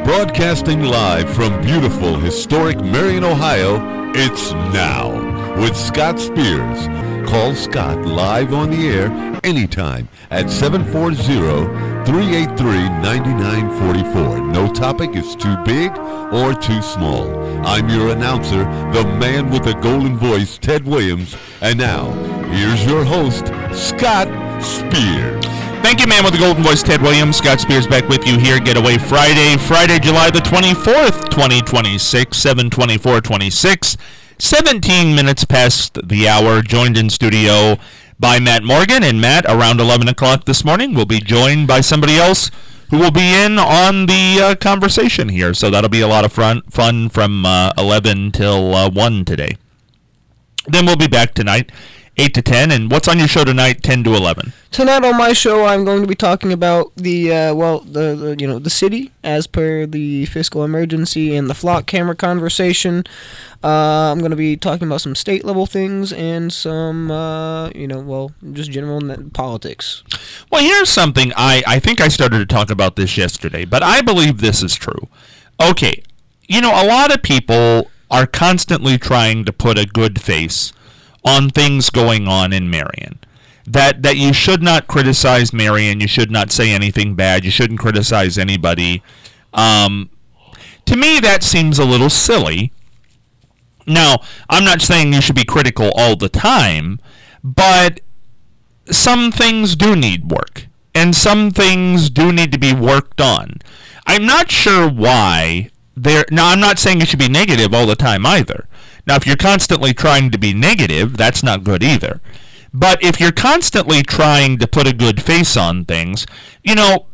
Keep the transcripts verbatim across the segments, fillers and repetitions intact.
Broadcasting live from beautiful, historic Marion, Ohio, it's Now with Scott Spears. Call Scott live on the air anytime at seven four zero, three eight three, nine nine four four. No topic is too big or too small. I'm your announcer, the man with the golden voice, Ted Williams. And now, here's your host, Scott Spears. Thank you, man with the golden voice, Ted Williams. Scott Spears back with you here. Getaway Friday, Friday, July the twenty-fourth, twenty twenty-six, seven twenty-four twenty-six. seventeen minutes past the hour, joined in studio by Matt Morgan. And Matt, around eleven o'clock this morning, will be joined by somebody else who will be in on the uh, conversation here. So that'll be a lot of fun, fun from uh, eleven till uh, one today. Then we'll be back tonight, eight to ten. And what's on your show tonight, ten to eleven? Tonight on my show, I'm going to be talking about the, uh, well, the, the, you know, the city as per the fiscal emergency and the flock camera conversation. Uh, I'm going to be talking about some state-level things and some, uh, you know, well, just general politics. Well, here's something. I, I think I started to talk about this yesterday, but I believe this is true. Okay, you know, a lot of people are constantly trying to put a good face on things going on in Marion. That that you should not criticize Marion, you should not say anything bad, you shouldn't criticize anybody. Um, to me, that seems a little silly. Now, I'm not saying you should be critical all the time, but some things do need work, and some things do need to be worked on. I'm not sure why there. Now, I'm not saying you should be negative all the time either. Now, if you're constantly trying to be negative, that's not good either. But if you're constantly trying to put a good face on things, you know,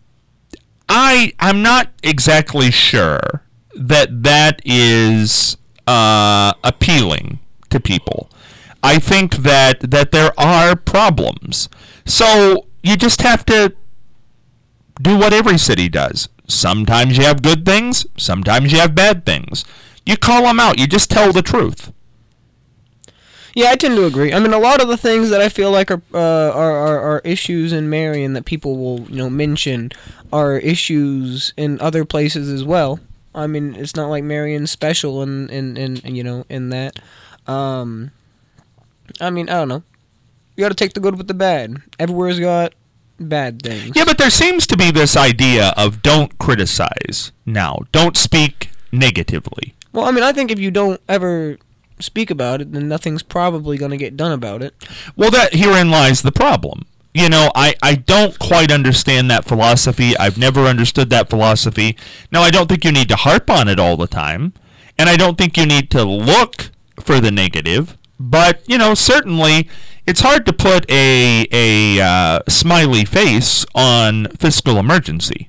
I, I'm not exactly sure that that is uh, appealing to people. I think that, that there are problems. So you just have to do what every city does. Sometimes you have good things, sometimes you have bad things. You call them out. You just tell the truth. Yeah, I tend to agree. I mean, a lot of the things that I feel like are, uh, are are are issues in Marion that people will, you know, mention are issues in other places as well. I mean, it's not like Marion's special in in, in you know in that. Um, I mean, I don't know. You got to take the good with the bad. Everywhere's got bad things. Yeah, but there seems to be this idea of don't criticize now. Don't speak negatively. Well, I mean, I think if you don't ever speak about it, then nothing's probably going to get done about it. Well, that herein lies the problem. You know, I, I don't quite understand that philosophy. I've never understood that philosophy. Now, I don't think you need to harp on it all the time, and I don't think you need to look for the negative, but, you know, certainly it's hard to put a, a uh, smiley face on fiscal emergency.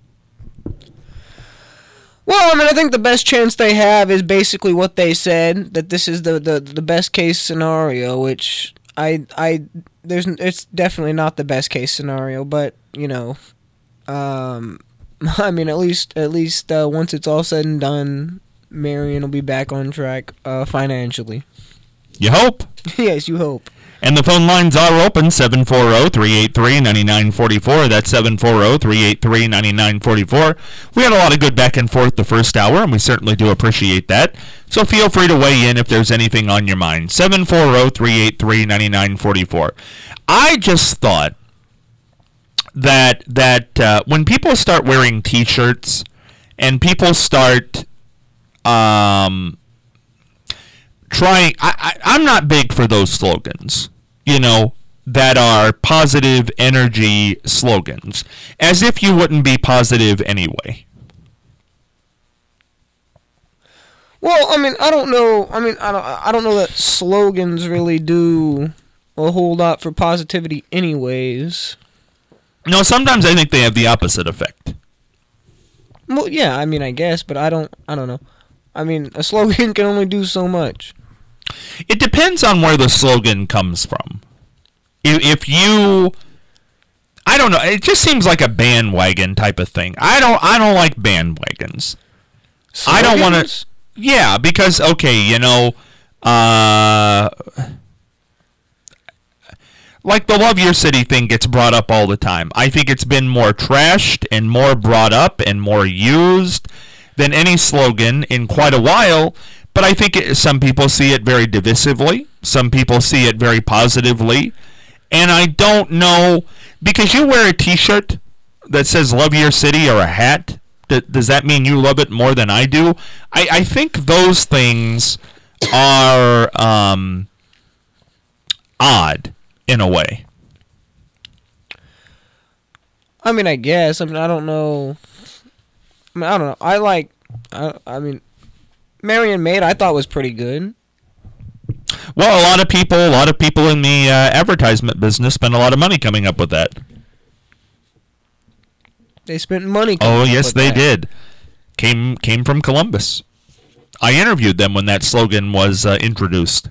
Well, I mean, I think the best chance they have is basically what they said, that this is the, the, the best case scenario, which I I there's it's definitely not the best case scenario, but you know, um, I mean, at least at least uh, once it's all said and done, Marion will be back on track uh, financially. You hope. Yes, you hope. And the phone lines are open, seven four zero, three eight three, nine nine four four. That's seven four zero, three eight three, nine nine four four. We had a lot of good back and forth the first hour, and we certainly do appreciate that. So feel free to weigh in if there's anything on your mind. seven four zero, three eight three, nine nine four four. I just thought that that uh, when people start wearing T-shirts and people start um, trying... I, I, I'm not big for those slogans. You know, that are positive energy slogans, as if you wouldn't be positive anyway. Well, I mean, I don't know. I mean, I don't. I don't know that slogans really do a whole lot for positivity, anyways. No, sometimes I think they have the opposite effect. Well, yeah. I mean, I guess, but I don't. I don't know. I mean, a slogan can only do so much. It depends on where the slogan comes from. If you, I don't know, it just seems like a bandwagon type of thing. I don't, I don't like bandwagons. Slogans? I don't want to. Yeah, because okay, you know, uh, like the Love Your City thing gets brought up all the time. I think it's been more trashed and more brought up and more used than any slogan in quite a while. But I think it, some people see it very divisively. Some people see it very positively. And I don't know, because you wear a t-shirt that says Love Your City or a hat, th- does that mean you love it more than I do? I, I think those things are um, odd in a way. I mean, I guess. I mean, I don't know. I mean, I don't know. I like, I, I mean, Marion Maid I thought was pretty good. Well, a lot of people, a lot of people in the uh, advertisement business spend a lot of money coming up with that. They spent money. Oh, yes, they that. did. Came came from Columbus. I interviewed them when that slogan was uh, introduced.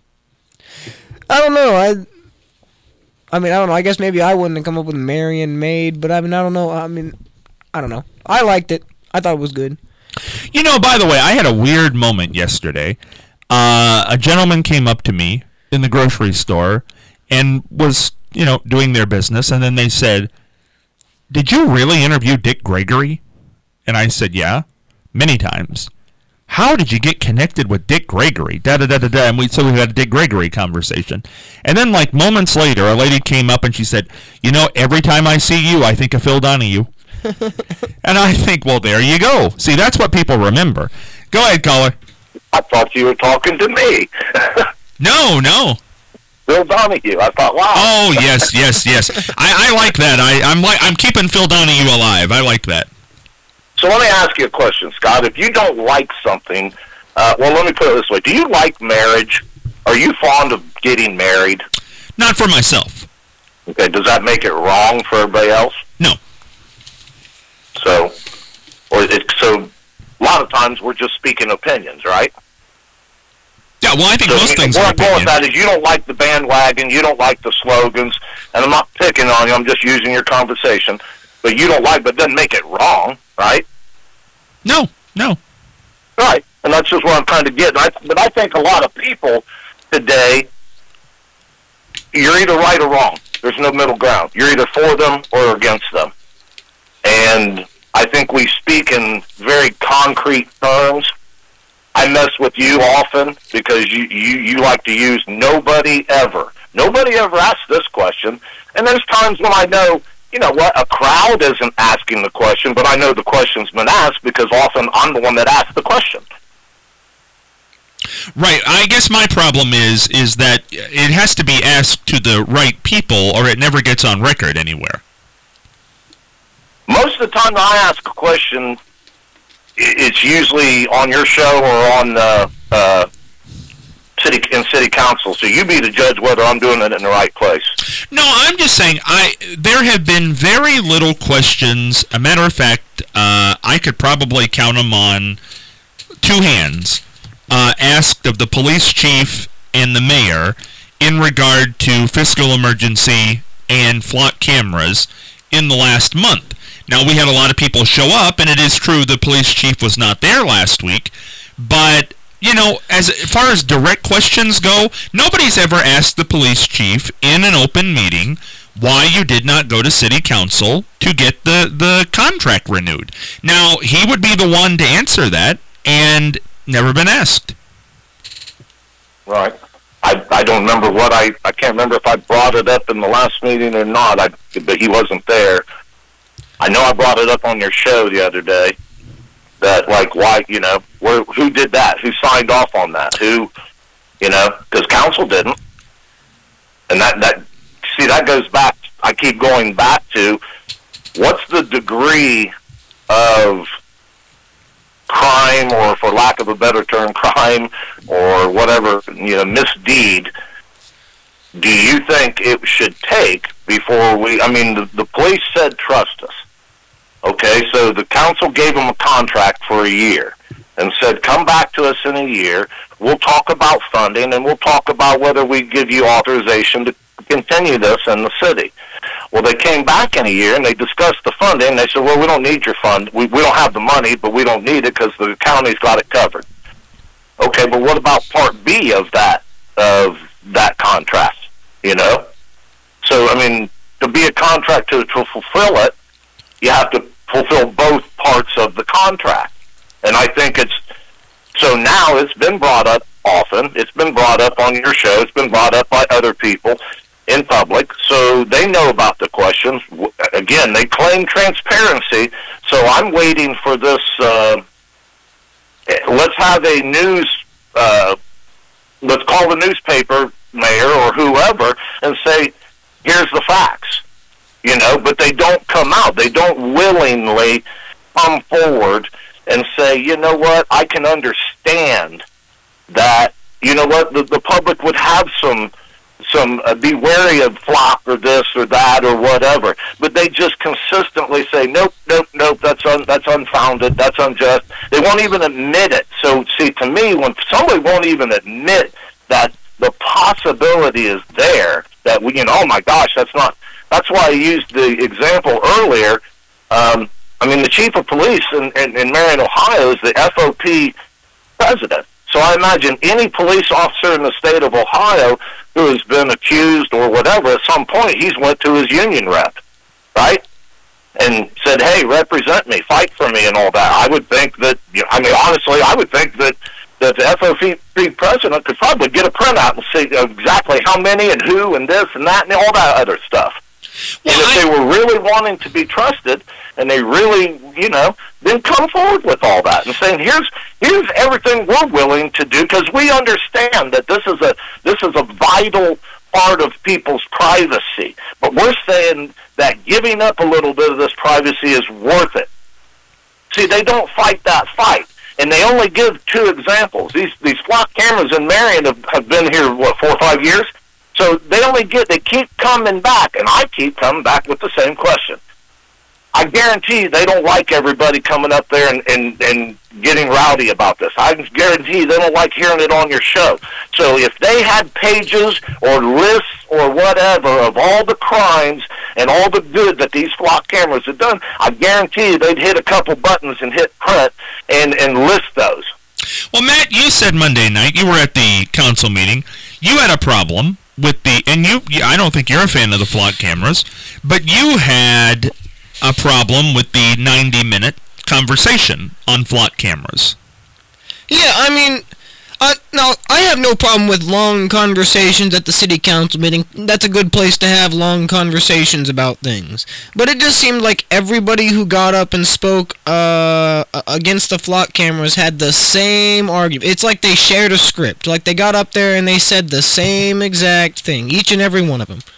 I don't know. I I mean, I don't know. I guess maybe I wouldn't have come up with Marion Maid, but I mean, I don't know. I mean, I don't know. I liked it. I thought it was good. You know, by the way, I had a weird moment yesterday. Uh, a gentleman came up to me in the grocery store and was, you know, doing their business, and then they said, "Did you really interview Dick Gregory?" And I said, "Yeah, many times." "How did you get connected with Dick Gregory?" Da da da da da. And we so we had a Dick Gregory conversation. And then, like moments later, a lady came up and she said, "You know, every time I see you, I think of Phil Donahue." And I think, well, there you go. See, that's what people remember. Go ahead, caller. I thought you were talking to me. No, no. Phil Donahue. I thought, wow. Oh yes, yes, yes. I, I like that. I, I'm like I'm keeping Phil Donahue alive. I like that. So let me ask you a question, Scott. If you don't like something, uh, well, let me put it this way. Do you like marriage? Are you fond of getting married? Not for myself. Okay, does that make it wrong for everybody else? No. So, or it, so a lot of times we're just speaking opinions, right? Yeah, well, I think so most things where are I'm going with opinion. that is you don't like the bandwagon, you don't like the slogans, and I'm not picking on you, I'm just using your conversation, but you don't like, but it doesn't make it wrong, right? No, no. Right, and that's just what I'm trying to get. I, but I think a lot of people today, you're either right or wrong. There's no middle ground. You're either for them or against them. And I think we speak in very concrete terms. I mess with you often because you, you, you like to use nobody ever. Nobody ever asks this question. And there's times when I know, you know what, a crowd isn't asking the question, but I know the question's been asked because often I'm the one that asked the question. Right. I guess my problem is is that it has to be asked to the right people or it never gets on record anywhere. Most of the time I ask a question, it's usually on your show or on uh, uh, city in city council. So you be the judge whether I'm doing it in the right place. No, I'm just saying I there have been very little questions. A matter of fact, uh, I could probably count them on two hands. Uh, asked of the police chief and the mayor in regard to fiscal emergency and flock cameras in the last month. Now, we had a lot of people show up, and it is true the police chief was not there last week, but, you know, as far as direct questions go, nobody's ever asked the police chief in an open meeting why you did not go to city council to get the, the contract renewed. Now, he would be the one to answer that, and never been asked. Right. I I don't remember what I, I can't remember if I brought it up in the last meeting or not, I, but he wasn't there. I know I brought it up on your show the other day, that, like, why, you know, where, who did that? Who signed off on that? Who, you know, because council didn't. And that, that, see, that goes back, I keep going back to, what's the degree of crime, or for lack of a better term, crime, or whatever, you know, misdeed, do you think it should take before we, I mean, the, the police said trust us. Okay, so the council gave them a contract for a year and said, come back to us in a year, we'll talk about funding, and we'll talk about whether we give you authorization to continue this in the city. Well, they came back in a year, and they discussed the funding, and they said, well, we don't need your fund. We, we don't have the money, but we don't need it because the county's got it covered. Okay, but what about Part B of that, of that contract, you know? So, I mean, to be a contractor to fulfill it, you have to fulfill both parts of the contract. And I think it's, so now it's been brought up often. It's been brought up on your show. It's been brought up by other people in public. So they know about the questions. Again, they claim transparency. So I'm waiting for this, uh, let's have a news, uh, let's call the newspaper mayor or whoever and say, here's the facts. You know, but they don't come out. They don't willingly come forward and say, you know what, I can understand that, you know what, the, the public would have some, some uh, be wary of flock or this or that or whatever. But they just consistently say, nope, nope, nope, that's un, that's unfounded, that's unjust. They won't even admit it. So, see, to me, when somebody won't even admit that the possibility is there, that, we, you know, oh my gosh, that's not, that's why I used the example earlier. Um, I mean, the chief of police in, in, in Marion, Ohio is the F O P president. So I imagine any police officer in the state of Ohio who has been accused or whatever, at some point he's went to his union rep, right? And said, hey, represent me, fight for me and all that. I would think that, you know, I mean, honestly, I would think that, that the F O P president could probably get a printout and see exactly how many and who and this and that and all that other stuff. Well, and if I, they were really wanting to be trusted, and they really, you know, then come forward with all that and saying, here's here's everything we're willing to do, because we understand that this is a this is a vital part of people's privacy. But we're saying that giving up a little bit of this privacy is worth it. See, they don't fight that fight. And they only give two examples. These these flock cameras in Marion have, have been here, what, four or five years? So they only get, they keep coming back, and I keep coming back with the same question. I guarantee they don't like everybody coming up there and, and, and getting rowdy about this. I guarantee they don't like hearing it on your show. So if they had pages or lists or whatever of all the crimes and all the good that these flock cameras have done, I guarantee they'd hit a couple buttons and hit print and, and list those. Well, Matt, you said Monday night, you were at the council meeting, you had a problem with the, and you, I don't think you're a fan of the flock cameras, but you had a problem with the ninety-minute conversation on flock cameras. Yeah, I mean, uh, no, I have no problem with long conversations at the city council meeting. That's a good place to have long conversations about things. But it just seemed like everybody who got up and spoke uh, against the flock cameras had the same argument. It's like they shared a script. Like they got up there and they said the same exact thing, each and every one of them.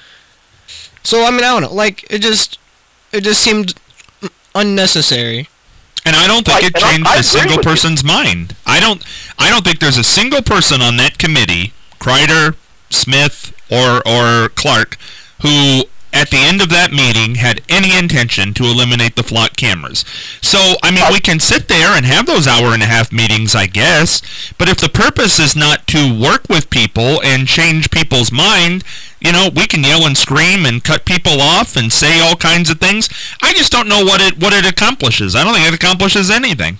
So, I mean, I don't know. Like, it just, it just seemed unnecessary. And I don't think I, it changed I, I a single you. person's mind. I don't I don't think there's a single person on that committee, Kreider, Smith, or or Clark, who at the end of that meeting had any intention to eliminate the flock cameras. So, I mean, we can sit there and have those hour and a half meetings, I guess, but if the purpose is not to work with people and change people's mind, you know, we can yell and scream and cut people off and say all kinds of things. I just don't know what it what it accomplishes. I don't think it accomplishes anything.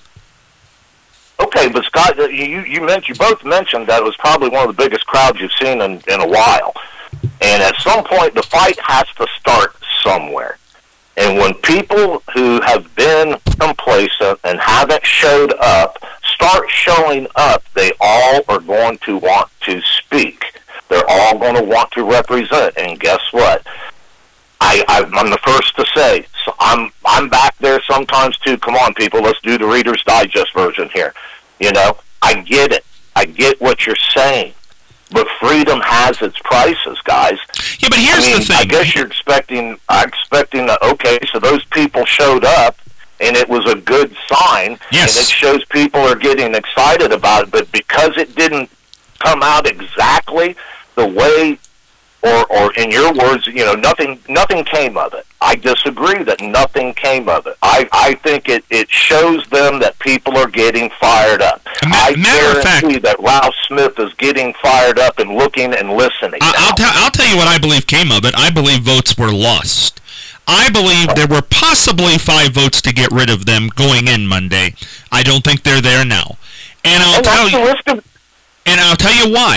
Okay, but Scott, you you mentioned you both mentioned that it was probably one of the biggest crowds you've seen in, in a while. And at some point, the fight has to start somewhere. And when people who have been complacent and haven't showed up start showing up, they all are going to want to speak. They're all going to want to represent. And guess what? I, I'm the first to say, so I'm I'm back there sometimes too. Come on, people, let's do the Reader's Digest version here. You know, I get it. I get what you're saying. But freedom has its prices, guys. Yeah, but here's I mean, the thing. I guess you're expecting, I'm expecting that, okay, so those people showed up, and it was a good sign, yes. and it shows people are getting excited about it, but because it didn't come out exactly the way, or, or in your words, you know, nothing nothing came of it. I disagree that nothing came of it. I, I think it, it shows them that people are getting fired up. Ma- I fact, guarantee that Ralph Smith is getting fired up and looking and listening. I, I'll, t- I'll tell you what I believe came of it. I believe votes were lost. I believe there were possibly five votes to get rid of them going in Monday. I don't think they're there now. And I'll and tell that's you... the risk of- And I'll tell you why.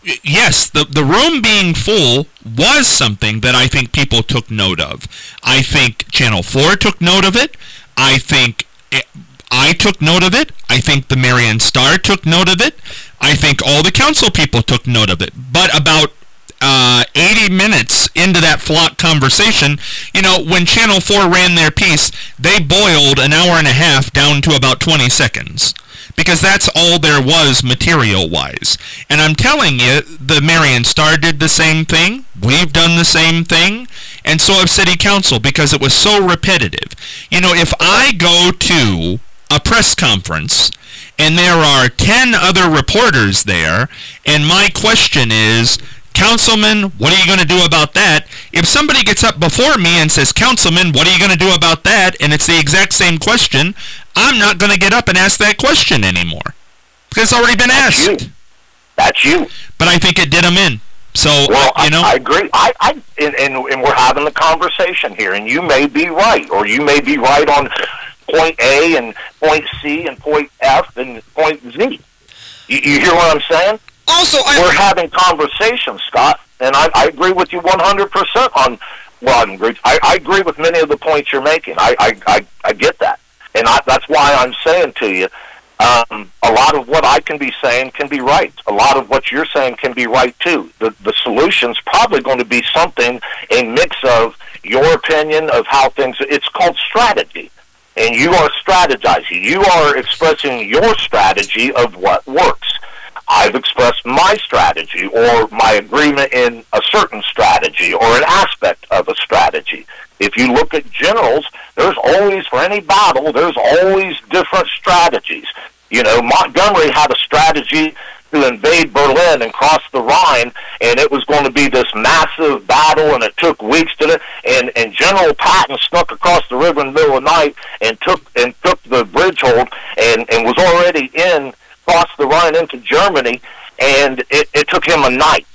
yes, the the room being full was something that I think people took note of. I think Channel four took note of it. I think it, I took note of it. I think the Marion Star took note of it. I think all the council people took note of it. But about uh, eighty minutes into that flock conversation, you know, when Channel four ran their piece, they boiled an hour and a half down to about twenty seconds. Because that's all there was material-wise. And I'm telling you, the Marion Star did the same thing. We've done the same thing. And so have City Council, because it was so repetitive. You know, if I go to a press conference and there are ten other reporters there, and my question is, Councilman, what are you going to do about that? If somebody gets up before me and says, Councilman, what are you going to do about that? And it's the exact same question, I'm not going to get up and ask that question anymore. Because it's already been That's asked. You. That's you. But I think it did them in. So, well, you know. I, I agree. I, I and, and, and we're having the conversation here, and you may be right, or you may be right on point A and point C and point F and point Z. You, you hear what I'm saying? Also, I, we're having conversations, Scott, and I, I agree with you one hundred percent on. Well, I agree, I, I agree with many of the points you're making. I, I, I, I get that, and I, that's why I'm saying to you, um, a lot of what I can be saying can be right. A lot of what you're saying can be right too. The the solution's probably going to be something, a mix of your opinion of how things. It's called strategy. And you are strategizing. You are expressing your strategy of what works. I've expressed my strategy or my agreement in a certain strategy or an aspect of a strategy. If you look at generals, there's always, for any battle, there's always different strategies. You know, Montgomery had a strategy to invade Berlin and cross the Rhine, and it was going to be this massive battle, and it took weeks to do. And and General Patton snuck across the river in the middle of the night and took and took the bridge hold and and was already in crossed the Rhine into Germany, and it, it took him a night.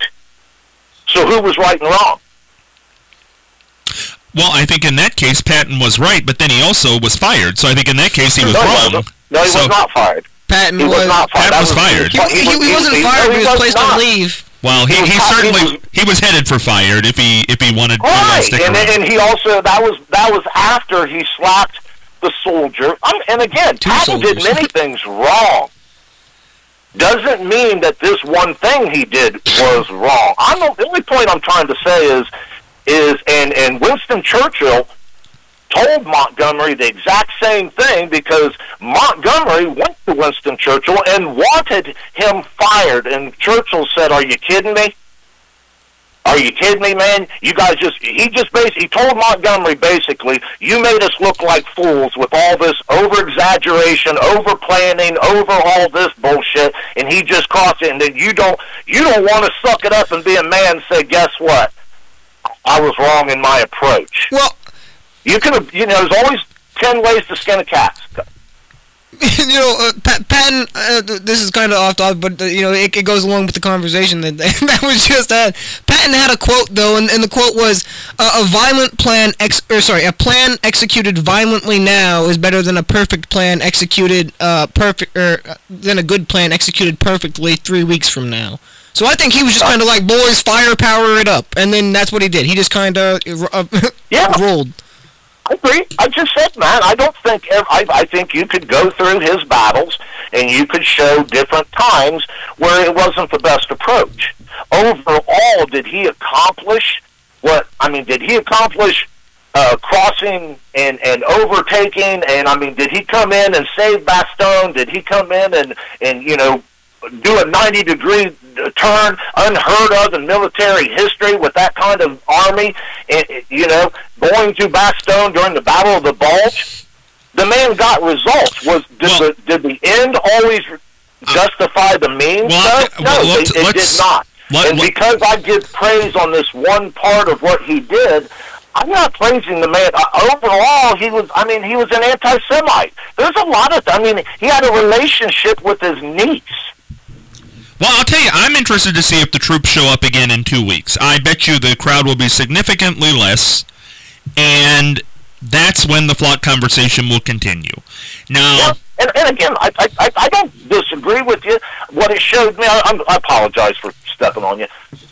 So who was right and wrong? Well, I think in that case Patton was right, but then he also was fired. So I think in that case he was no, wrong. He no, he so, was not fired. Patton he was, was, not fired. Patton was, was fired. He, he, he, he wasn't fired. He was placed on leave. Well, he, he, he certainly he was, he was headed for fired if he if he wanted right. to stick and, around. And he also that was that was after he slapped the soldier. Um, and again, Two Patton soldiers. did many things wrong. Doesn't mean that this one thing he did was wrong. I'm the only point I'm trying to say is is and and Winston Churchill told Montgomery the exact same thing, because Montgomery went to Winston Churchill and wanted him fired, and Churchill said, "Are you kidding me? Are you kidding me, man? You guys just," he just basically, he told Montgomery basically, "You made us look like fools with all this over-exaggeration, over-planning, over all this bullshit," and he just crossed it, and then you don't, you don't want to suck it up and be a man and say, "Guess what? I was wrong in my approach." Well, you can, you know, there's always ten ways to skin a cat. you know, uh, Pat, Patton, uh, this is kind of off topic, but, uh, you know, it, it goes along with the conversation that, that was just had. Patton had a quote, though, and, and the quote was, uh, a violent plan, ex- or sorry, a plan executed violently now is better than a perfect plan executed, uh, perfect, or uh, than a good plan executed perfectly three weeks from now. So I think he was just kind of like, boys, firepower it up, and then that's what he did. He just kind of uh, yeah. rolled. I agree. I just said, man, I don't think, I, I think you could go through his battles and you could show different times where it wasn't the best approach. Overall, did he accomplish what, I mean, did he accomplish uh, crossing and, and overtaking, and, I mean, did he come in and save Bastogne? Did he come in and, and you know, do a ninety-degree turn, unheard of in military history with that kind of army, and, you know, going to Bastogne during the Battle of the Bulge? The man got results. Was Did, well, the, did the end always justify the means? Well, no, well, no let's, it, it did not. Let, and let, because I give praise on this one part of what he did, I'm not praising the man. Uh, overall, he was, I mean, he was an anti-Semite. There's a lot of, I mean, he had a relationship with his niece. Well, I'll tell you, I'm interested to see if the troops show up again in two weeks. I bet you the crowd will be significantly less, and that's when the flock conversation will continue. Now, yeah, and, and again, I, I I don't disagree with you. What it showed me, I, I'm, I apologize for stepping on you.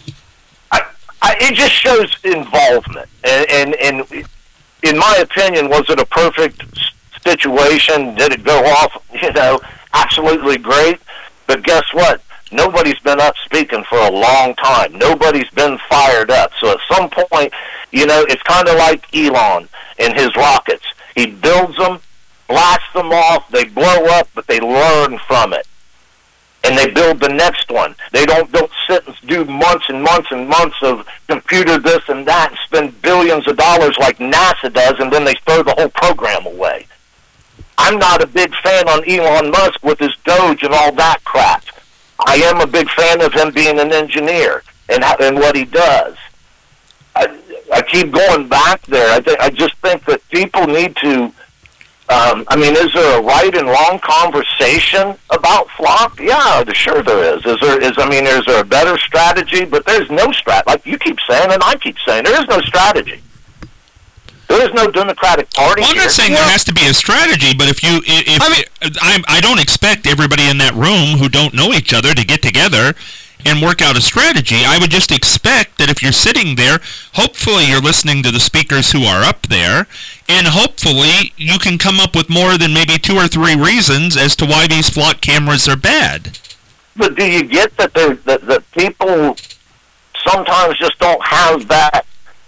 I, I, it just shows involvement, and, and and in my opinion, was it a perfect situation? Did it go off? You know, absolutely great. But guess what? Nobody's been up speaking for a long time. Nobody's been fired up. So at some point, you know, it's kind of like Elon and his rockets. He builds them, blasts them off, they blow up, but they learn from it. And they build the next one. They don't, don't sit and do months and months and months of computer this and that and spend billions of dollars like NASA does, and then they throw the whole program away. I'm not a big fan on Elon Musk with his Doge and all that crap. I am a big fan of him being an engineer and how, and what he does. I, I keep going back there. I, th- I just think that people need to. Um, I mean, is there a right and wrong conversation about flop? Yeah, sure there is. Is there? Is I mean, is there a better strategy? But there's no strat. Like you keep saying, and I keep saying, there is no strategy. There is no Democratic Party. Well, I'm not here. saying Yeah. there has to be a strategy, but if you, if I mean- I, I don't expect everybody in that room who don't know each other to get together and work out a strategy. I would just expect that if you're sitting there, hopefully you're listening to the speakers who are up there, and hopefully you can come up with more than maybe two or three reasons as to why these flock cameras are bad. But do you get that there that, that people sometimes just don't have that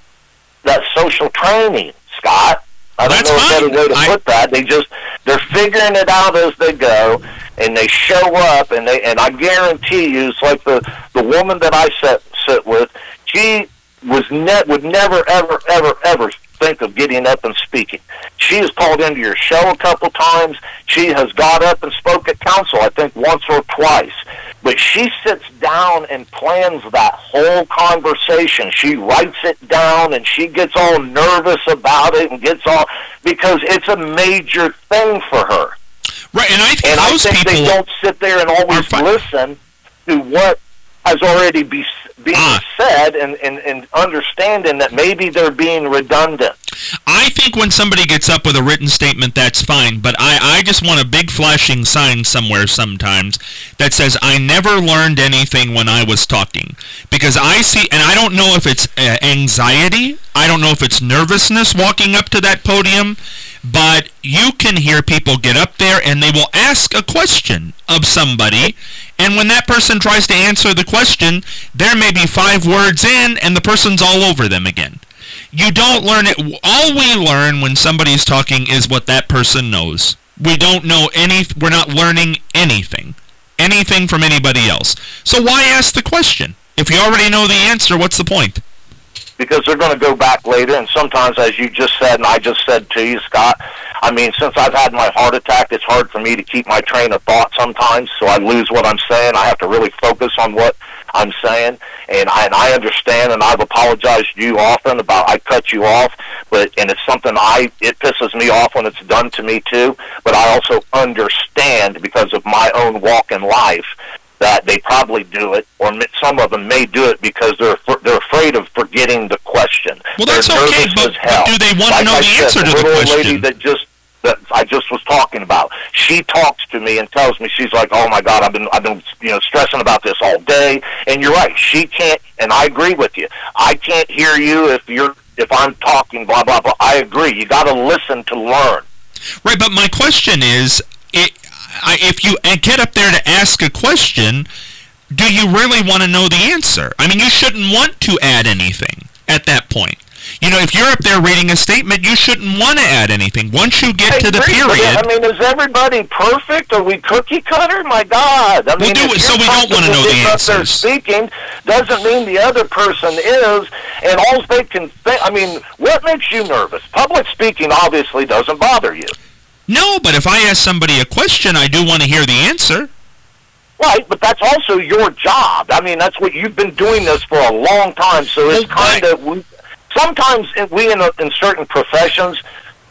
that social training, Scott? I don't That's know fine. a better way to I- put that. They just they're figuring it out as they go, and they show up, and they and I guarantee you, it's like the the woman that I sit sit with. She was ne- would never ever ever ever think of getting up and speaking. She has called into your show a couple times. She has got up and spoke at council, I think, once or twice. But she sits down and plans that whole conversation. She writes it down, and she gets all nervous about it and gets all, because it's a major thing for her. Right, and I think And I those think people they don't sit there and are always fi- listen to what has already be, being Ah. said and, and, and understanding that maybe they're being redundant. I think when somebody gets up with a written statement, that's fine, but I, I just want a big flashing sign somewhere sometimes that says, I never learned anything when I was talking. Because I see, and I don't know if it's uh, anxiety, I don't know if it's nervousness walking up to that podium, but you can hear people get up there and they will ask a question of somebody, and when that person tries to answer the question, there may be five words in and the person's all over them again. You don't learn it. All we learn when somebody's talking is what that person knows. We don't know any, we're not learning anything. Anything from anybody else. So why ask the question? If you already know the answer, what's the point? Because they're going to go back later, and sometimes, as you just said, and I just said to you, Scott, I mean, since I've had my heart attack, it's hard for me to keep my train of thought sometimes, so I lose what I'm saying. I have to really focus on what I'm saying, and I, and I understand, and I've apologized to you often about I cut you off, but and it's something I, it pisses me off when it's done to me too, but I also understand, because of my own walk in life, that they probably do it, or some of them may do it because they're they're afraid of forgetting the question. Well, that's They're okay, nervous but, as hell. but do they want Like to know I the said, answer to the little old lady question? that just that I just was talking about. She talks to me and tells me, she's like, "Oh my God, I've been I've been you know stressing about this all day." And you're right, she can't. And I agree with you. I can't hear you if you're if I'm talking. Blah blah blah. I agree. You got to listen to learn. Right, but my question is, it, I, if you get up there to ask a question, do you really want to know the answer? I mean, you shouldn't want to add anything at that point. You know, if you're up there reading a statement, you shouldn't want to add anything. Once you get I to the agree, but, period... I mean, is everybody perfect? Are we cookie cutter? My God! I mean, do if it, so you're we don't want to know the comfortable up there answers. Speaking doesn't mean the other person is, and all they can think. I mean, what makes you nervous? Public speaking obviously doesn't bother you. No, but if I ask somebody a question, I do want to hear the answer. Right, but that's also your job. I mean, that's what you've been doing this for a long time. So it's Well, kind of we, sometimes we in, a, in certain professions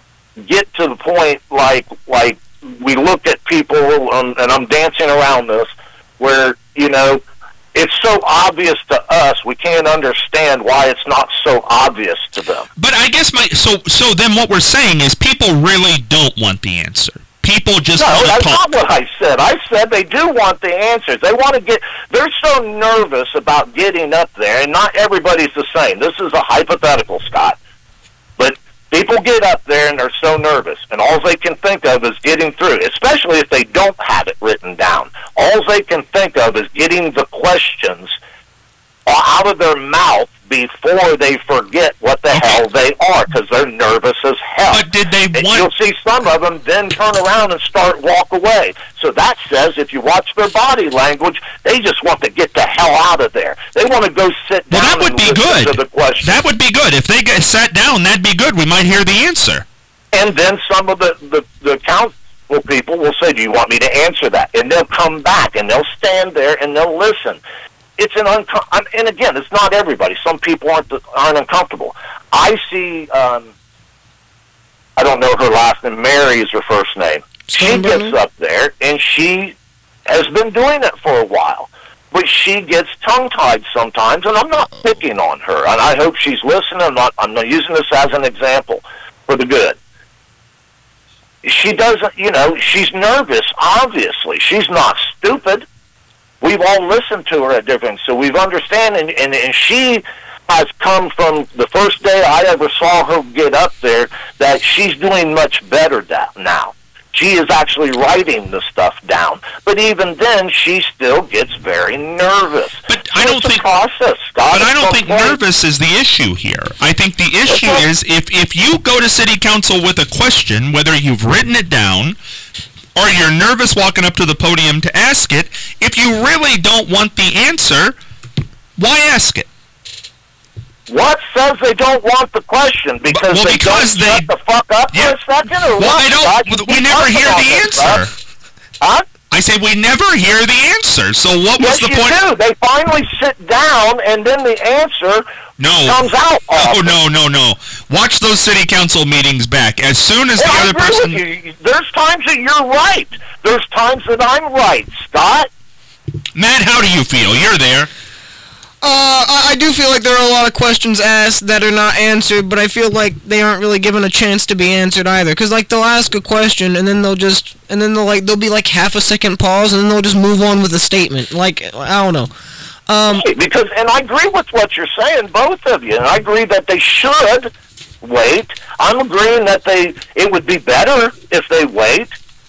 get to the point like like we look at people, um, and I'm dancing around this, where you know it's so obvious to us we can't understand why it's not so obvious to them. But I guess my... So, so then what we're saying is people really don't want the answer. people just No, want to that's talk. not what I said. I said they do want the answers. They want to get, they're so nervous about getting up there, and not everybody's the same. This is a hypothetical, Scott. But people get up there and they're so nervous, and all they can think of is getting through, especially if they don't have it written down. All they can think of is getting the questions out of their mouth before they forget what the Okay. hell they are, because they're nervous as hell. But did they And want? you'll see some of them then turn around and start walk away. So that says if you watch their body language, they just want to get the hell out of there. They want to go sit Well, down that would and be listen good. to the question. That would be good if they get sat down. That'd be good. We might hear the answer. And then some of the, the, the council people will say, do you want me to answer that? And they'll come back, and they'll stand there, and they'll listen. It's an uncom- and again, it's not everybody. Some people aren't aren't uncomfortable. I see. Um, I don't know her last name. Mary is her first name. She Steinbrenner? gets up there, and she has been doing it for a while. But she gets tongue-tied sometimes, and I'm not picking on her. And I hope she's listening. I'm not. I'm not using this as an example for the good. She doesn't. You know, she's nervous. Obviously, she's not stupid. We've all listened to her at different, so we've understand, and, and, and she has come from the first day I ever saw her get up there that she's doing much better da- now. She is actually writing the stuff down, but even then, she still gets very nervous. But I So don't it's a think- process, Scott. But I At don't some think point- nervous is the issue here. I think the issue Okay. is if, if you go to city council with a question, whether you've written it down or you're nervous walking up to the podium to ask it, if you really don't want the answer, why ask it? What says they don't want the question? Because well, they because don't they- shut the fuck up Yeah. for a second, or Well, what, they Scott? don't. You We keep never talking hear about the this answer. stuff. Huh? I say we never hear the answer. So what was Yes, the you point? do. They finally sit down, and then the answer No. comes out. Oh often. no no no! Watch those city council meetings back. As soon as the And I other agree person, with you. There's times that you're right. There's times that I'm right, Scott. Matt, how do you feel? You're there. Uh, I, I do feel like there are a lot of questions asked that are not answered, but I feel like they aren't really given a chance to be answered either. Cause like they'll ask a question and then they'll just, and then they'll like there'll be like half a second pause and then they'll just move on with a statement. Like I don't know. Um, Because, and I agree with what you're saying, both of you. And I agree that they should wait. I'm agreeing that they it would be better if they wait.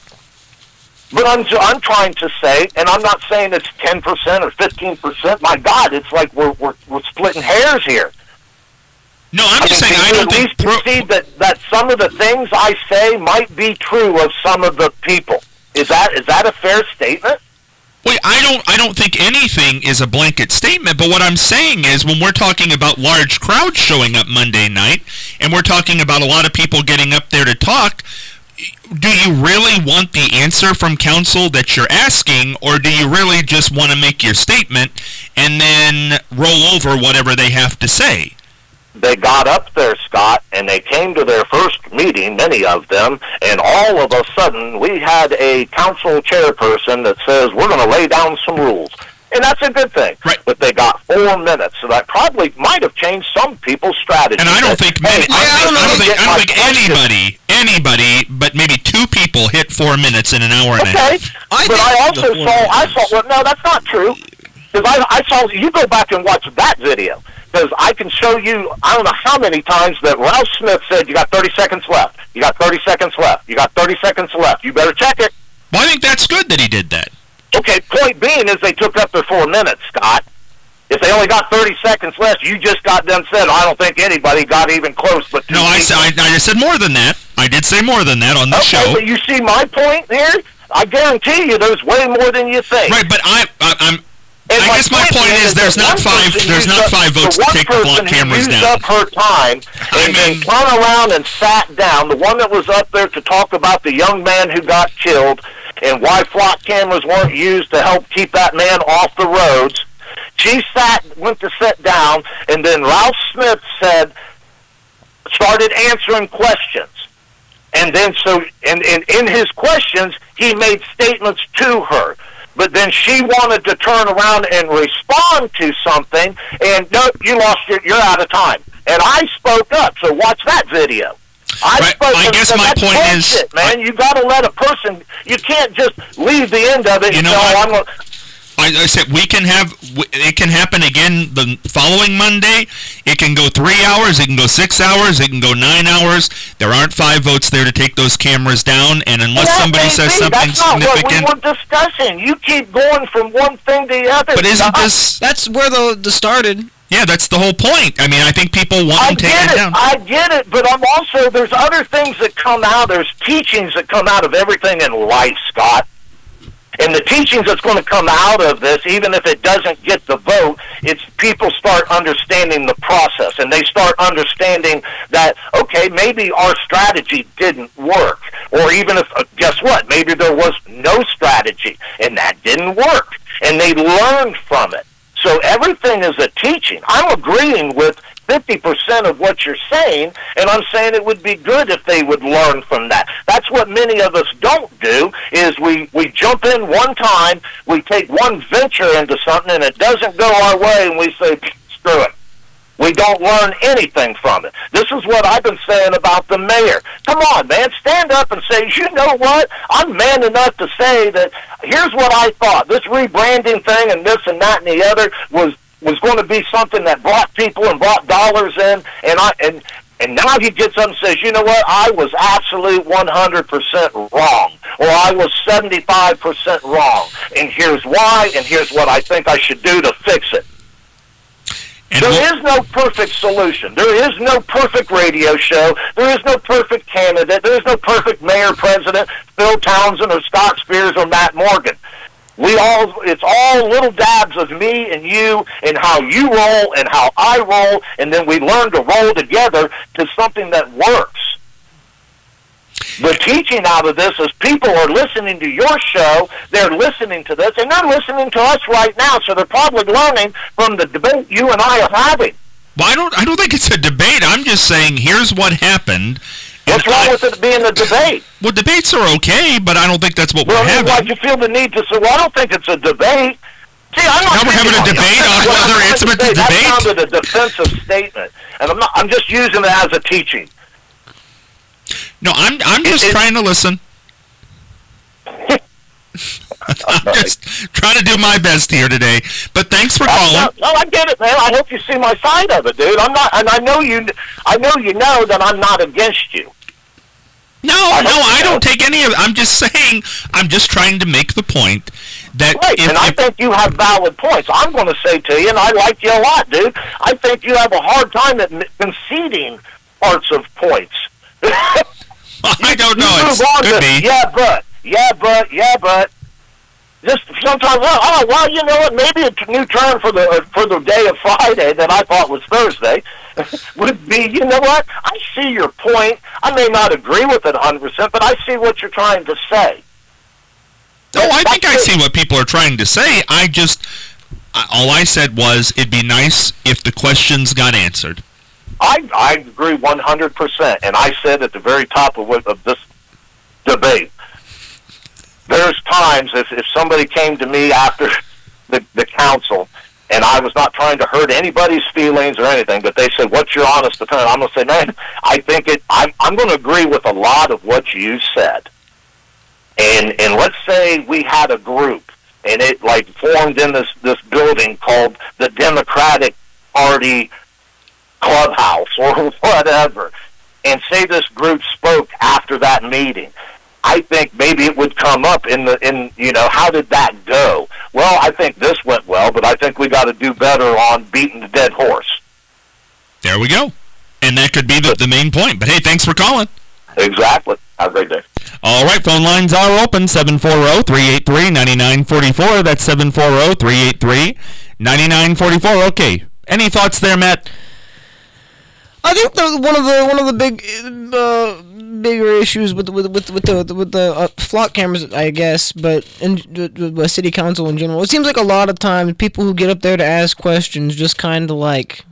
But I'm I'm trying to say, and I'm not saying it's ten percent or fifteen percent. My God, it's like we're we're we're splitting hairs here. No, I'm just saying Can I you don't at think. least Pro- concede that that some of the things I say might be true of some of the people. Is that is that a fair statement? Wait, I don't. I don't think anything is a blanket statement. But what I'm saying is, when we're talking about large crowds showing up Monday night, and we're talking about a lot of people getting up there to talk, do you really want the answer from council that you're asking, or do you really just want to make your statement and then roll over whatever they have to say? They got up there, Scott, and they came to their first meeting, many of them, and all of a sudden we had a council chairperson that says we're going to lay down some rules. And that's a good thing. Right. But they got four minutes, so that probably might have changed some people's strategy. And I don't think many, Hey, I, I don't don't, I don't know. think, I don't My think question- anybody, anybody, but maybe two people hit four minutes in an hour and a Okay, half. I but think I the also four saw, I minutes. saw, well, no, that's not true. Because I, I saw, you go back and watch that video. Because I can show you, I don't know how many times that Ralph Smith said, you got thirty seconds left. You got thirty seconds left. You got thirty seconds left. You better check it. Well, I think that's good that he did that. Okay, point being is they took up their four minutes, Scott. If they only got thirty seconds left, you just got done said, I don't think anybody got even close but two No, I, people. s- I, I just said more than that. I did say more than that on the Okay, show. but you see my point here? I guarantee you there's way more than you think. Right, but I, I I'm. And I guess my point is there's that not one five. person There's used not up- five votes the to one take the block person who cameras used down. up her time I and then mean- turned around and sat down. The one that was up there to talk about the young man who got killed and why flock cameras weren't used to help keep that man off the roads. She sat, went to sit down, and then Ralph Smith said, started answering questions. And then so, and, and in his questions, he made statements to her. But then she wanted to turn around and respond to something, and nope, you lost your, you're out of time. And I spoke up, so watch that video. I, right. suppose I guess my point bullshit, is, man, I, you got to let a person. You can't just leave the end of it. You and know say, what? oh, I'm gonna, I, I said we can have it can happen again the following Monday. It can go three hours. It can go six hours. It can go nine hours. There aren't five votes there to take those cameras down. And unless Well, somebody that may says be. something That's not significant, what we were discussing. You keep going from one thing to the other. but isn't I- this? That's where the the started. Yeah, that's the whole point. I mean, I think people want I them taken get it. down. I get it, but I'm also there's other things that come out. There's teachings that come out of everything in life, Scott. And the teachings that's going to come out of this, even if it doesn't get the vote, it's people start understanding the process, and they start understanding that, okay, maybe our strategy didn't work. Or even if, uh, guess what, maybe there was no strategy, and that didn't work. And they learned from it. So everything is a teaching. I'm agreeing with fifty percent of what you're saying, and I'm saying it would be good if they would learn from that. That's what many of us don't do, is we, we jump in one time, we take one venture into something, and it doesn't go our way, and we say, screw it. We don't learn anything from it. This is what I've been saying about the mayor. Come on, man, stand up and say, you know what? I'm man enough to say that here's what I thought. This rebranding thing and this and that and the other was was going to be something that brought people and brought dollars in, and I and and now he gets up and says, you know what, I was absolute one hundred percent wrong, or I was seventy-five percent wrong, and here's why, and here's what I think I should do to fix it. And There we'll- is no perfect solution. There is no perfect radio show. There is no perfect candidate. There is no perfect mayor, president, Phil Townsend, or Scott Spears, or Matt Morgan. We all, it's all little dabs of me and you and how you roll and how I roll, and then we learn to roll together to something that works. The teaching out of this is people are listening to your show, they're listening to this, and they're listening to us right now, so they're probably learning from the debate you and I are having. well, I don't. I don't think it's a debate. I'm just saying here's what happened. What's And wrong I- with it being a debate? Well, debates are okay, but I don't think that's what Well, we're then having. why'd you feel the need to say, well, I don't think it's a debate? See, I'm not Now we're having a picking debate you. on Well, whether I'm it's trying to a say debate? That sounded a defensive statement, and I'm not. I'm just using it as a teaching. No, I'm. I'm just it- trying to listen. I'm just trying to do my best here today. But thanks for calling. No, no, I get it, man. I hope you see my side of it, dude. I'm not, and I know you. I know you know that I'm not against you. No, I no, hope I so. don't take any of it. I'm just saying. I'm just trying to make the point that Right, if, and I if- think you have valid points. I'm going to say to you, and I like you a lot, dude. I think you have a hard time at m- conceding parts of points. I don't know. You It move on could to, be. yeah, but, yeah, but, yeah, but. Just sometimes, well, oh, well, you know what? Maybe a t- new term for the uh, for the day of Friday that I thought was Thursday would be, you know what? I see your point. I may not agree with it one hundred percent, but I see what you're trying to say. No, I think I see what people are trying to say. I just, I- all I said was it'd be nice if the questions got answered. I I agree one hundred percent, and I said at the very top of, what, of this debate, there's times if, if somebody came to me after the, the council, and I was not trying to hurt anybody's feelings or anything, but they said, what's your honest opinion? I'm going to say, man, I think it, I'm, I'm going to agree with a lot of what you said. And and let's say we had a group, and it like formed in this, this building called the Democratic Party Clubhouse or whatever, and say this group spoke after that meeting. I think maybe it would come up in the in you know how did that go? Well, I think this went well, but I think we got to do better on beating the dead horse. There we go. And that could be the, the main point. But hey, thanks for calling. Exactly. Have a great day. All right, phone lines are open, seven four zero, three eight three, nine nine four four. That's seven four zero, three eight three, nine nine four four. Okay. Any thoughts there, Matt? I think the, one of the one of the big uh, bigger issues with with with with the with the uh, flock cameras, I guess, but in with, with city council in general, it seems like a lot of times people who get up there to ask questions just kind of like,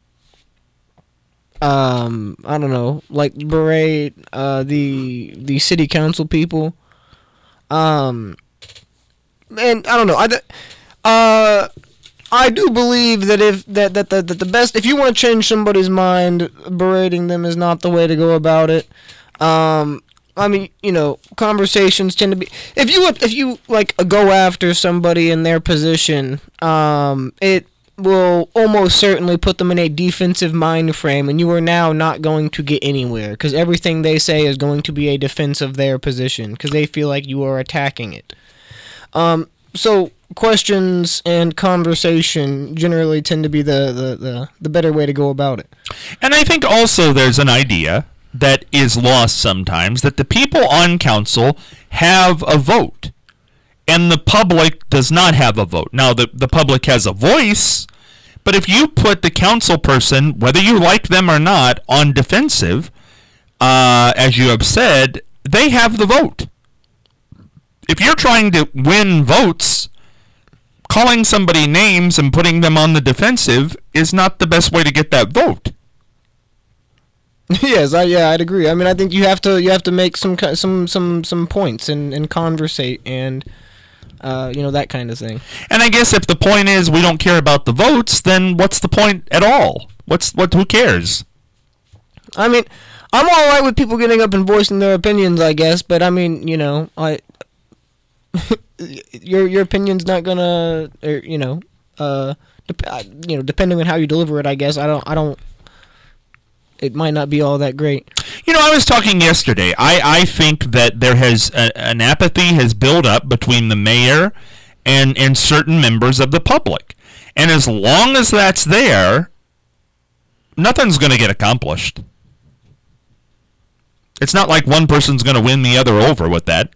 um, I don't know, like berate uh, the the city council people, um, and I don't know, I th- uh. I do believe that if that that, that, that the best if you want to change somebody's mind, berating them is not the way to go about it. Um, I mean, you know, conversations tend to be if you if you like go after somebody in their position, um, it will almost certainly put them in a defensive mind frame, and you are now not going to get anywhere because everything they say is going to be a defense of their position because they feel like you are attacking it. Um, so questions and conversation generally tend to be the, the, the, the better way to go about it. And I think also there's an idea that is lost sometimes that the people on council have a vote and the public does not have a vote. Now, the, the public has a voice, but if you put the council person, whether you like them or not, on defensive, uh, as you have said, they have the vote. If you're trying to win votes, calling somebody names and putting them on the defensive is not the best way to get that vote. Yes, I, yeah, I'd agree. I mean, I think you have to you have to make some some some some points and, and conversate and uh, you know, that kind of thing. And I guess if the point is we don't care about the votes, then what's the point at all? What's what? Who cares? I mean, I'm all right with people getting up and voicing their opinions, I guess, but I mean, you know, I your your opinion's not gonna, or, you know, uh, dep- you know, depending on how you deliver it, I guess. I don't I don't. It might not be all that great. You know, I was talking yesterday. I, I think that there has a, an apathy has built up between the mayor and, and certain members of the public. And as long as that's there, nothing's going to get accomplished. It's not like one person's going to win the other over with that.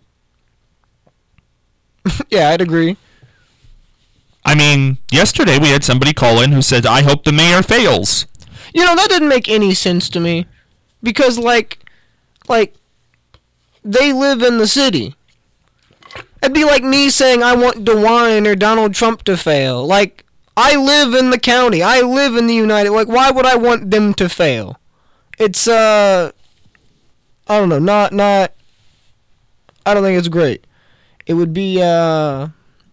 Yeah, I'd agree. I mean, yesterday we had somebody call in who said, I hope the mayor fails. You know, that didn't make any sense to me. Because, like, like, they live in the city. It'd be like me saying I want DeWine or Donald Trump to fail. Like, I live in the county. I live in the United... Like, why would I want them to fail? It's, uh... I don't know, not, not... I don't think it's great. It would be, uh...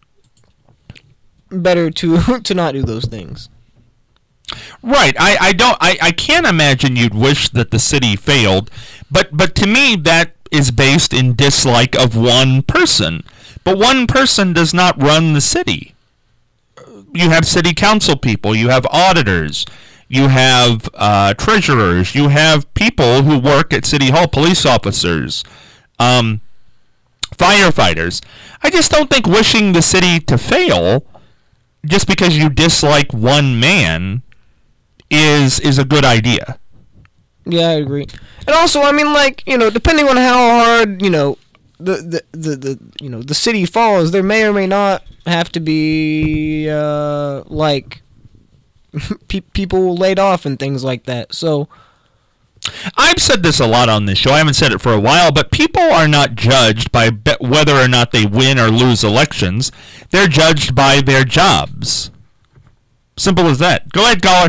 better to to not do those things. Right. I, I don't I, I can't imagine you'd wish that the city failed, but but to me that is based in dislike of one person. But one person does not run the city. You have city council people, you have auditors, you have uh, treasurers, you have people who work at City Hall, police officers, um, firefighters. I just don't think wishing the city to fail just because you dislike one man is is a good idea. Yeah, I agree. And also, I mean, like, you know, depending on how hard, you know, the the, the, the you know, the city falls, there may or may not have to be uh like pe- people laid off and things like that. So I've said this a lot on this show. I haven't said it for a while, but people are not judged by be- whether or not they win or lose elections. They're judged by their jobs. Simple as that. Go ahead, caller.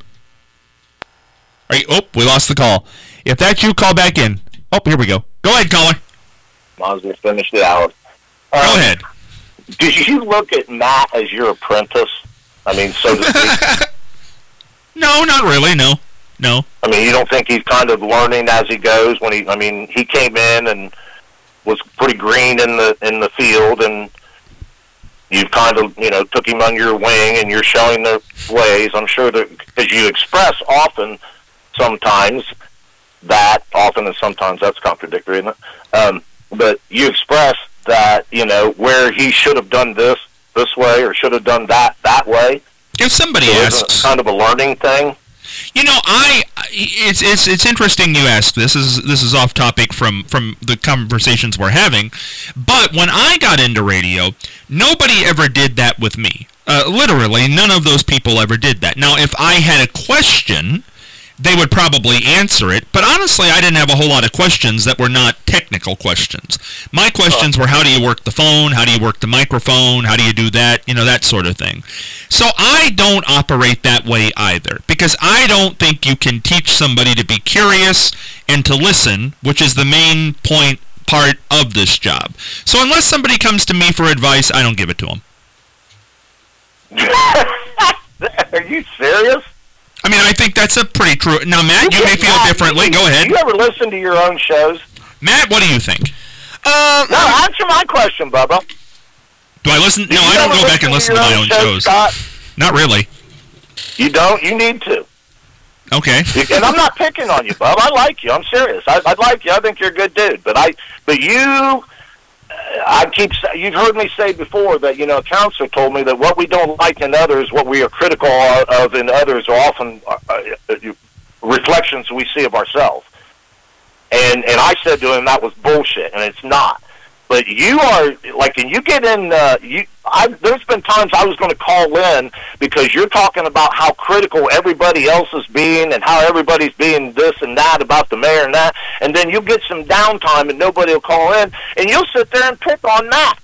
Are you, oh, we lost the call. If that's you, call back in. Oh, here we go. Go ahead, caller. Might as well finish it out. Go Um, ahead. Did you look at Matt as your apprentice? I mean, so to speak. No, not really. No, no. I mean, you don't think he's kind of learning as he goes? When he, I mean, he came in and was pretty green in the in the field, and you've kind of, you know, took him under your wing, and you're showing the ways. I'm sure that because you express often, sometimes that often and sometimes that's contradictory, isn't it? Um, but you express that, you know, where he should have done this this way or should have done that that way. If somebody So asks, it's kind of a learning thing. you know, I it's it's it's interesting you ask this. This is this is off topic from from the conversations we're having, but when I got into radio, nobody ever did that with me. Uh, literally, none of those people ever did that. Now, if I had a question, they would probably answer it, but honestly, I didn't have a whole lot of questions that were not technical questions. My questions were, how do you work the phone? How do you work the microphone? How do you do that? You know, that sort of thing. So I don't operate that way either, because I don't think you can teach somebody to be curious and to listen, which is the main point part of this job. So unless somebody comes to me for advice, I don't give it to them. Are you serious? I mean, I think that's a pretty true. Now, Matt, you, you may feel differently. Go ahead. Do you ever listen to your own shows? Matt, what do you think? Um, No, answer my question, Bubba. Do I listen? Do No, you I don't ever go back and listen to your my own shows. Scott? Not really. You don't? You need to. Okay. And I'm not picking on you, Bub. I like you. I'm serious. I, I like you. I think you're a good dude. But I, but you, uh, I keep. You've heard me say before that you know, a counselor told me that what we don't like in others, what we are critical of in others, are often uh, uh, reflections we see of ourselves. And and I said to him that was bullshit, and it's not. But you are like, and you get in. Uh, you, I, there's been times I was going to call in because you're talking about how critical everybody else is being, and how everybody's being this and that about the mayor and that, and then you get some downtime and nobody will call in, and you'll sit there and pick on that.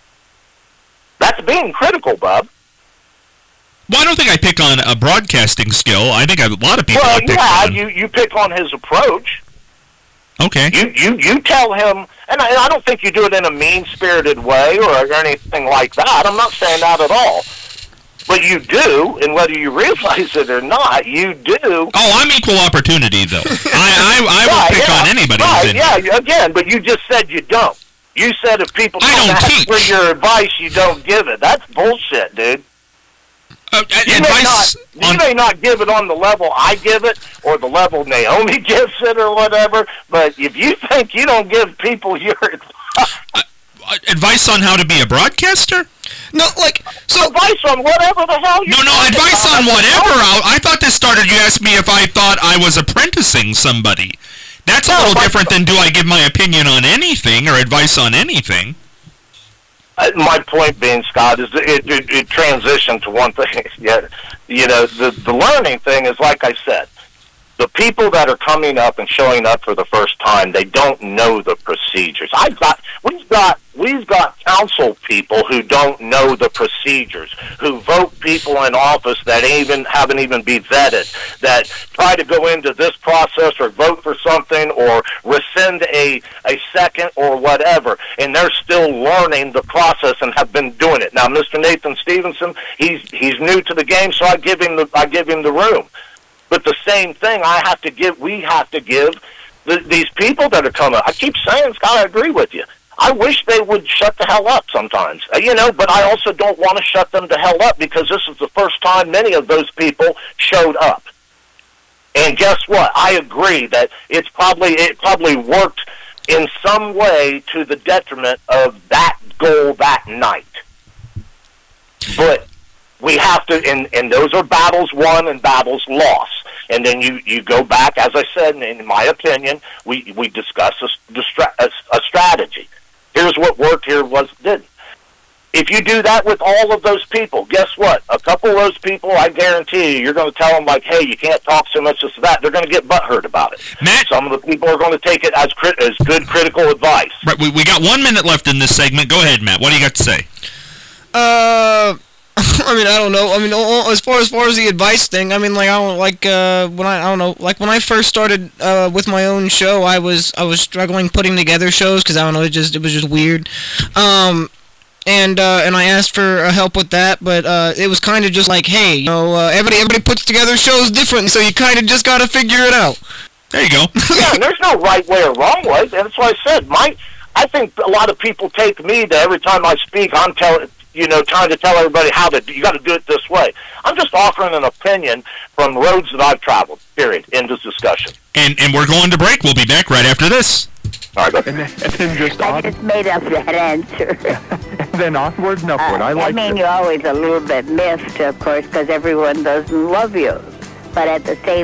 That's being critical, Bub. Well, I don't think I pick on a broadcasting skill. I think a lot of people Well, I pick yeah, on. you you pick on his approach. Okay. You you you tell him, and I, I don't think you do it in a mean-spirited way or anything like that. I'm not saying that at all. But you do, and whether you realize it or not, you do. Oh, I'm equal opportunity, though. I, I, I will Right, pick yeah, on anybody. Right, who's in yeah, here. again, but you just said you don't. You said if people I don't ask teach. for your advice, you don't give it. That's bullshit, dude. Uh, You may, advice not, on, you may not give it on the level I give it or the level Naomi gives it or whatever, but if you think you don't give people your uh, advice on how to be a broadcaster? no, like, so advice on whatever the hell you No, no, advice on whatever. I, I thought this started, you asked me if I thought I was apprenticing somebody. That's a No, little but- different than do I give my opinion on anything or advice on anything. Uh, my point being, Scott, is that it, it, it transitioned to one thing. Yeah, you know, the the learning thing is like I said. The people that are coming up and showing up for the first time, they don't know the procedures. I've got, we've got, we've got council people who don't know the procedures, who vote people in office that even haven't even been vetted, that try to go into this process or vote for something or rescind a a second or whatever, and they're still learning the process and have been doing it. Now, Mister Nathan Stevenson, he's he's new to the game, so I give him the I give him the room. But the same thing I have to give, we have to give the, these people that are coming. I keep saying, Scott, I agree with you. I wish they would shut the hell up sometimes, uh, you know, but I also don't want to shut them the hell up because this is the first time many of those people showed up. And guess what? I agree that it's probably it probably worked in some way to the detriment of that goal that night. But we have to, and, and those are battles won and battles lost. And then you, you go back, as I said, and in my opinion, we, we discuss a, a, a strategy. Here's what worked, here what didn't. If you do that with all of those people, guess what? A couple of those people, I guarantee you, you're going to tell them, like, hey, you can't talk so much as that. They're going to get butthurt about it. Matt? Some of the people are going to take it as crit- as good critical advice. Right, we, we got one minute left in this segment. Go ahead, Matt. What do you got to say? Uh, I mean, I don't know. I mean, as far as far as the advice thing, I mean, like I don't like uh when I I don't know, like when I first started uh with my own show, I was I was struggling putting together shows because I don't know, it just it was just weird. Um. And uh, and I asked for uh, help with that, but uh, it was kind of just like, hey, you know, uh, everybody everybody puts together shows different, so you kind of just got to figure it out. There you go. Yeah, and there's no right way or wrong way. And that's what I said. My, I think a lot of people take me to every time I speak, I'm telling, you know, trying to tell everybody how to. You got to do it this way. I'm just offering an opinion from roads that I've traveled. Period. End of discussion. And and we're going to break. We'll be back right after this. All right, go. And then, and then just I on, just made up that answer. and then onwards and upward. Uh, I I like mean, it. you're always a little bit missed, of course, because everyone doesn't love you. But at the same